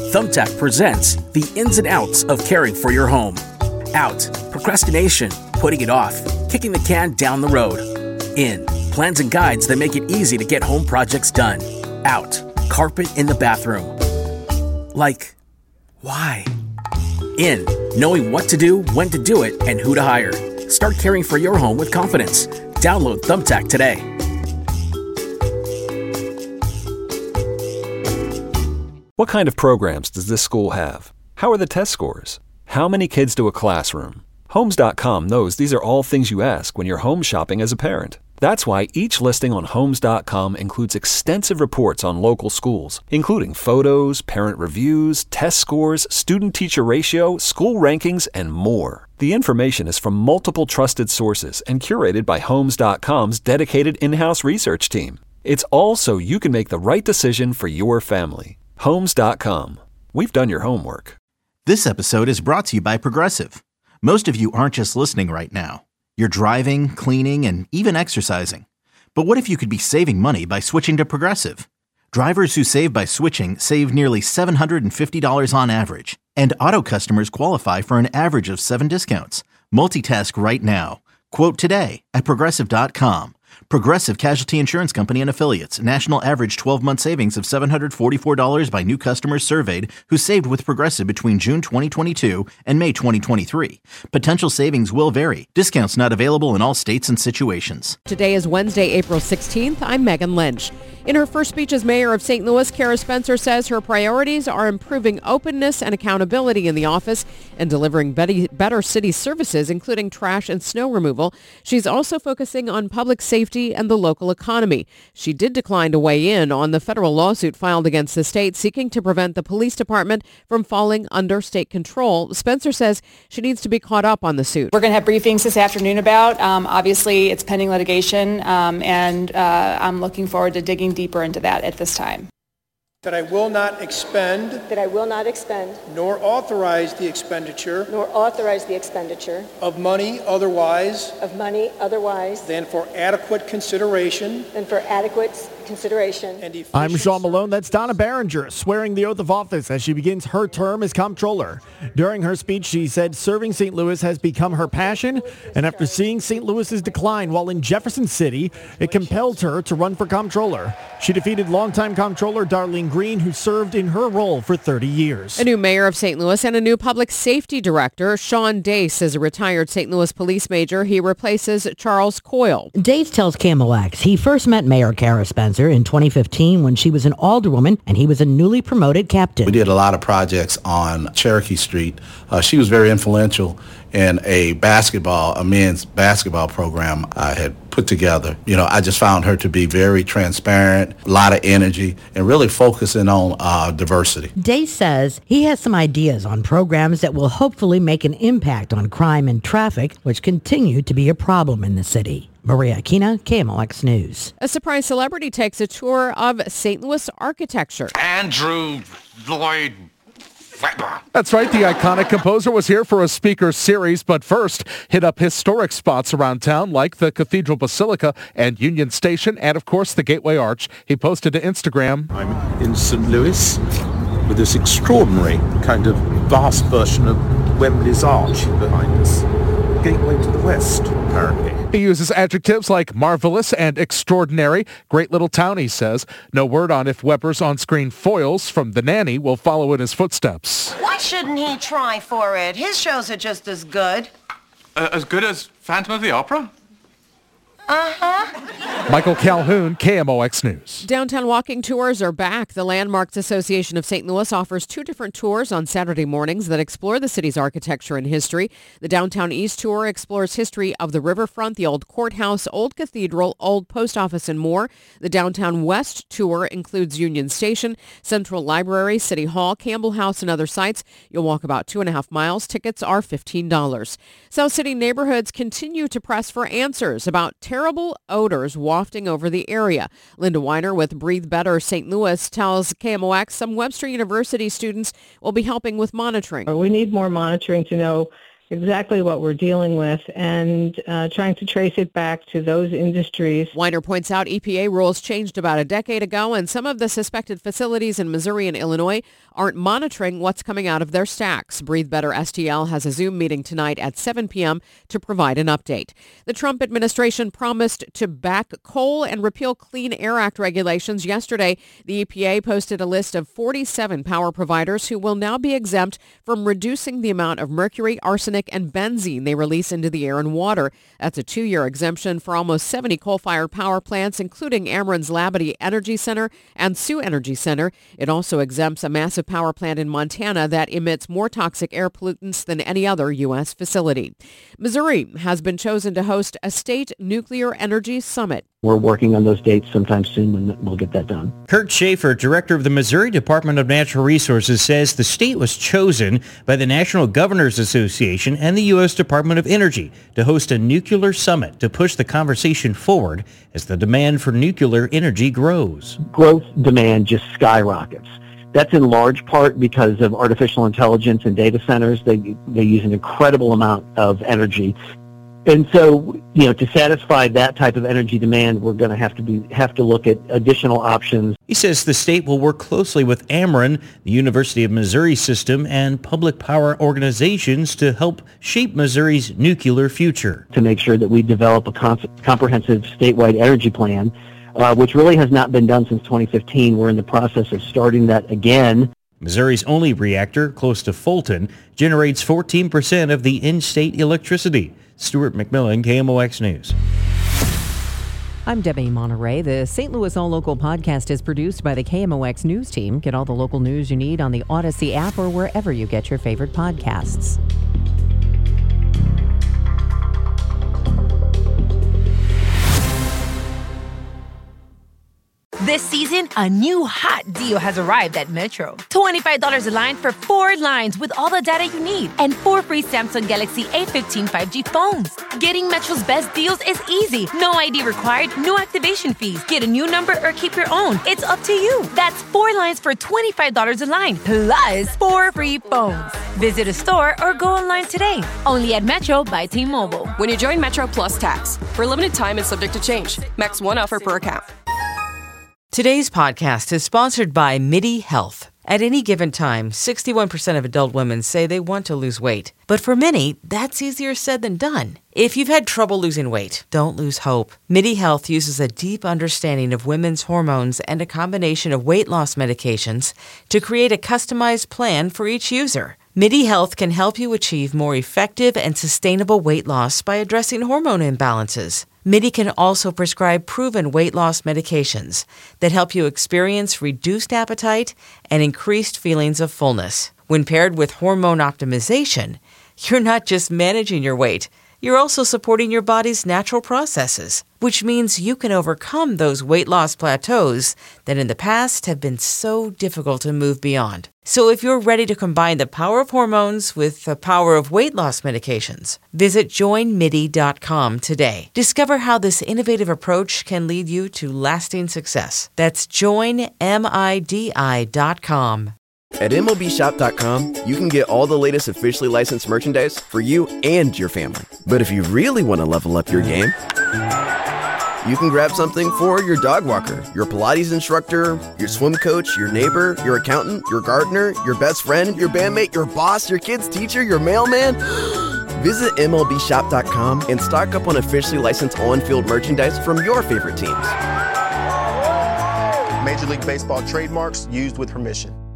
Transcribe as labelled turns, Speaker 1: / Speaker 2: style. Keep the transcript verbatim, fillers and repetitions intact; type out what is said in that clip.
Speaker 1: Thumbtack presents the ins and outs of caring for your home. Out, procrastination, putting it off, kicking the can down the road. In, plans and guides that make it easy to get home projects done. Out, carpet in the bathroom. Like, why? In, knowing what to do, when to do it, and who to hire. Start caring for your home with confidence. Download Thumbtack today.
Speaker 2: What kind of programs does this school have? How are the test scores? How many kids do a classroom? Homes dot com knows these are all things you ask when you're home shopping as a parent. That's why each listing on Homes dot com includes extensive reports on local schools, including photos, parent reviews, test scores, student-teacher ratio, school rankings, and more. The information is from multiple trusted sources and curated by Homes dot com's dedicated in-house research team. It's all so you can make the right decision for your family. Homes dot com. We've done your homework.
Speaker 3: This episode is brought to you by Progressive. Most of you aren't just listening right now. You're driving, cleaning, and even exercising. But what if you could be saving money by switching to Progressive? Drivers who save by switching save nearly seven hundred fifty dollars on average. And auto customers qualify for an average of seven discounts. Multitask right now. Quote today at Progressive dot com. Progressive Casualty Insurance Company and Affiliates. National average twelve-month savings of seven hundred forty-four dollars by new customers surveyed who saved with Progressive between June twenty twenty-two and May twenty twenty-three. Potential savings will vary. Discounts not available in all states and situations.
Speaker 4: Today is Wednesday, April sixteenth. I'm Megan Lynch. In her first speech as mayor of Saint Louis, Kara Spencer says her priorities are improving openness and accountability in the office and delivering better city services, including trash and snow removal. She's also focusing on public safety and the local economy. She did decline to weigh in on the federal lawsuit filed against the state seeking to prevent the police department from falling under state control. Spencer says she needs to be caught up on the suit.
Speaker 5: We're going to have briefings this afternoon about. Um, obviously, it's pending litigation, um, and uh, I'm looking forward to digging deeper into that at this time.
Speaker 6: That I will not expend.
Speaker 7: That I will not expend.
Speaker 6: Nor authorize the expenditure.
Speaker 7: Nor authorize the expenditure.
Speaker 6: Of money otherwise.
Speaker 7: Of money otherwise.
Speaker 6: Than for adequate consideration.
Speaker 7: Than for adequate consideration.
Speaker 6: And
Speaker 8: I'm Sean Malone. That's Donna Behringer swearing the oath of office as she begins her term as comptroller. During her speech, she said serving Saint Louis has become her passion, and after seeing Saint Louis's decline while in Jefferson City, it compelled her to run for comptroller. She defeated longtime comptroller Darlene Green, who served in her role for thirty years.
Speaker 4: A new mayor of Saint Louis and a new public safety director. Sean Dace is a retired Saint Louis police major. He replaces Charles Coyle.
Speaker 9: Dace tells K M O X he first met Mayor Kara Spencer in twenty fifteen when she was an alderwoman and he was a newly promoted captain.
Speaker 10: We did a lot of projects on Cherokee Street. Uh, she was very influential in a basketball, a men's basketball program I had put together. You know, I just found her to be very transparent, a lot of energy, and really focusing on uh, diversity.
Speaker 9: Dace says he has some ideas on programs that will hopefully make an impact on crime and traffic, which continue to be a problem in the city. Maria Aquina, K M O X News.
Speaker 4: A surprise celebrity takes a tour of Saint Louis architecture.
Speaker 11: Andrew Lloyd Webber.
Speaker 12: That's right. The iconic composer was here for a speaker series, but first hit up historic spots around town like the Cathedral Basilica and Union Station and, of course, the Gateway Arch. He posted to Instagram.
Speaker 13: I'm in Saint Louis with this extraordinary kind of vast version of Wembley's Arch behind us. Gateway to the west, apparently.
Speaker 12: He uses adjectives like marvelous and extraordinary. Great little town, he says. No word on if Webber's on-screen foils from The Nanny will follow in his footsteps.
Speaker 14: Why shouldn't he try for it? His shows are just as good.
Speaker 11: Uh, as good as Phantom of the Opera?
Speaker 14: Uh-huh.
Speaker 12: Michael Calhoun, K M O X News.
Speaker 4: Downtown walking tours are back. The Landmarks Association of Saint Louis offers two different tours on Saturday mornings that explore the city's architecture and history. The Downtown East Tour explores history of the riverfront, the old courthouse, old cathedral, old post office, and more. The Downtown West Tour includes Union Station, Central Library, City Hall, Campbell House, and other sites. You'll walk about two and a half miles. Tickets are fifteen dollars. South City neighborhoods continue to press for answers about terror terrible odors wafting over the area. Linda Weiner with Breathe Better Saint Louis tells K M O X some Webster University students will be helping with monitoring.
Speaker 15: We need more monitoring to know exactly what we're dealing with and uh, trying to trace it back to those industries.
Speaker 4: Weiner points out E P A rules changed about a decade ago, and some of the suspected facilities in Missouri and Illinois aren't monitoring what's coming out of their stacks. Breathe Better S T L has a Zoom meeting tonight at seven p.m. to provide an update. The Trump administration promised to back coal and repeal Clean Air Act regulations. Yesterday, the E P A posted a list of forty-seven power providers who will now be exempt from reducing the amount of mercury, arsenic, and benzene they release into the air and water. That's a two-year exemption for almost seventy coal-fired power plants, including Ameren's Labadie Energy Center and Sioux Energy Center. It also exempts a massive power plant in Montana that emits more toxic air pollutants than any other U S facility. Missouri has been chosen to host a state nuclear energy summit.
Speaker 16: We're working on those dates sometime soon, and we'll get that done.
Speaker 17: Kurt Schaefer, director of the Missouri Department of Natural Resources, says the state was chosen by the National Governors Association and the U S Department of Energy to host a nuclear summit to push the conversation forward as the demand for nuclear energy grows.
Speaker 16: Growth demand just skyrockets. That's in large part because of artificial intelligence and data centers. They they use an incredible amount of energy. And so, you know, to satisfy that type of energy demand, we're going to have to be have to look at additional options.
Speaker 17: He says the state will work closely with Ameren, the University of Missouri system, and public power organizations to help shape Missouri's nuclear future.
Speaker 16: To make sure that we develop a con- comprehensive statewide energy plan, uh, which really has not been done since twenty fifteen. We're in the process of starting that again.
Speaker 17: Missouri's only reactor, close to Fulton, generates fourteen percent of the in-state electricity. Stuart McMillan, K M O X News.
Speaker 18: I'm Debbie Monterey. The Saint Louis All Local podcast is produced by the K M O X News team. Get all the local news you need on the Odyssey app or wherever you get your favorite podcasts.
Speaker 19: This season, a new hot deal has arrived at Metro. twenty-five dollars a line for four lines with all the data you need and four free Samsung Galaxy A fifteen five G phones. Getting Metro's best deals is easy. No I D required, no activation fees. Get a new number or keep your own. It's up to you. That's four lines for twenty-five dollars a line, plus four free phones. Visit a store or go online today. Only at Metro by T-Mobile.
Speaker 20: When you join Metro Plus Tax, for a limited time and subject to change. Max one offer per account.
Speaker 21: Today's podcast is sponsored by MIDI Health. At any given time, sixty-one percent of adult women say they want to lose weight. But for many, that's easier said than done. If you've had trouble losing weight, don't lose hope. MIDI Health uses a deep understanding of women's hormones and a combination of weight loss medications to create a customized plan for each user. MIDI Health can help you achieve more effective and sustainable weight loss by addressing hormone imbalances. MIDI can also prescribe proven weight loss medications that help you experience reduced appetite and increased feelings of fullness. When paired with hormone optimization, you're not just managing your weight, you're also supporting your body's natural processes, which means you can overcome those weight loss plateaus that in the past have been so difficult to move beyond. So if you're ready to combine the power of hormones with the power of weight loss medications, visit join midi dot com today. Discover how this innovative approach can lead you to lasting success. That's join midi dot com.
Speaker 22: At M L B shop dot com, you can get all the latest officially licensed merchandise for you and your family. But if you really want to level up your game, you can grab something for your dog walker, your Pilates instructor, your swim coach, your neighbor, your accountant, your gardener, your best friend, your bandmate, your boss, your kid's teacher, your mailman. Visit M L B shop dot com and stock up on officially licensed on-field merchandise from your favorite teams.
Speaker 23: Major League Baseball trademarks used with permission.